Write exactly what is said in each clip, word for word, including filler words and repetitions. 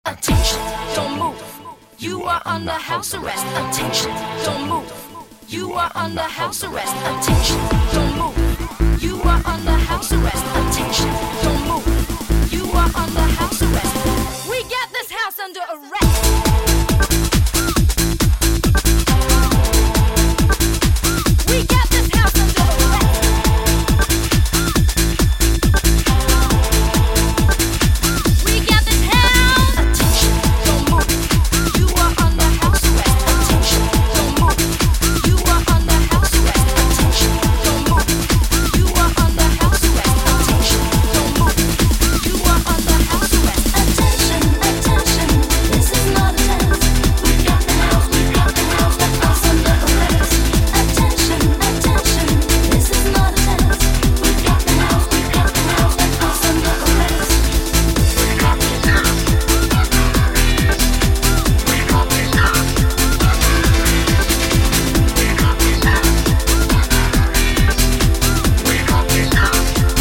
Attention, don't move. You are under house arrest. Attention, don't move. You are under house arrest. Attention, don't move. You are under house arrest. Attention, don't move. You are under house arrest. We got this house under arrest. We got this house under arrest. We got this house. Attention, don't move. You are under house arrest. Attention, don't move. You are under house arrest. Attention, don't move. You are under house arrest. Attention, don't move. You are under house arrest. Attention, attention. This is not a test. We got the house. We got the house. That's us under arrest. Attention, attention. This is not a test. We got the house. We got the house. That's us under arrest. We got this house. We got this house. We got this house. We got this house.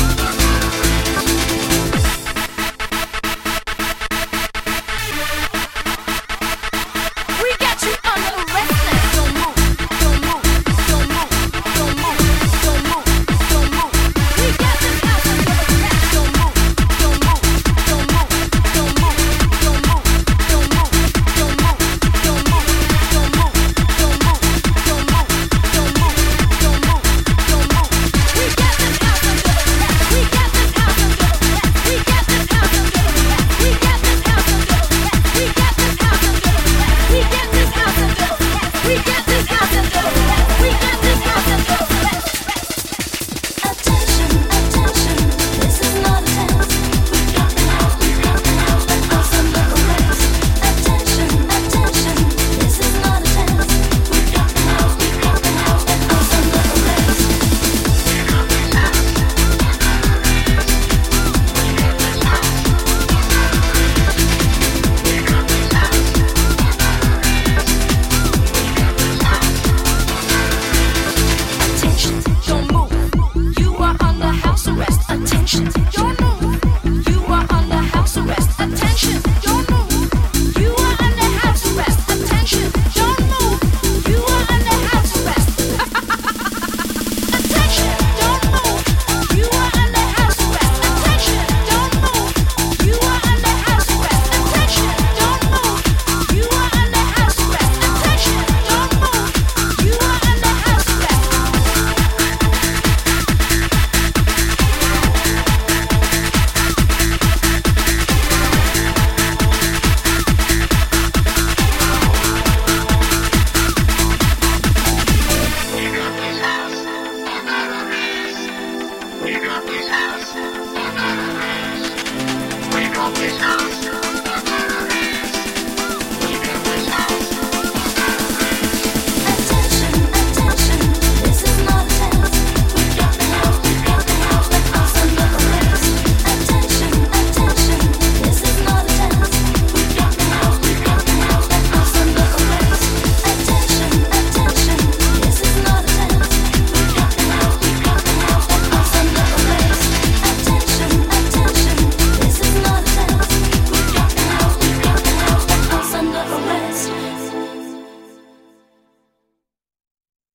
We got you under arrest now. Don't move, don't move, don't move, don't move, don't move, don't move. We got this house under arrest. Don't move, don't move, don't move, don't move, don't move, don't move, don't move, don't move, don't move, don't move, don't move, don't move, don't move, don't move, don't move. We got this house under arrest. We got this house under arrest. We got this house under arrest. We got this house under arrest. We got this house under arrest. We got this house under arrest. We got this house under arrest. We got this house under arrest. Attention, attention. This is not a test. We got the house. We got the house. That's us under arrest. Attention, attention. This is not a test. We got the house. We got the house. That's us under arrest. We got this house. We got this house. We got this house. Attention, don't move. You are under house arrest. Attention, don't move. You are under house arrest. Attention, don't move. You are under house arrest. Attention, don't move. You are under house arrest. Attention, don't move. You are under house arrest. Attention, don't move. You are under house arrest. Attention, don't move. You are under house arrest. Attention, don't move. You are under house arrest. We got this house. We got this house. We got this house.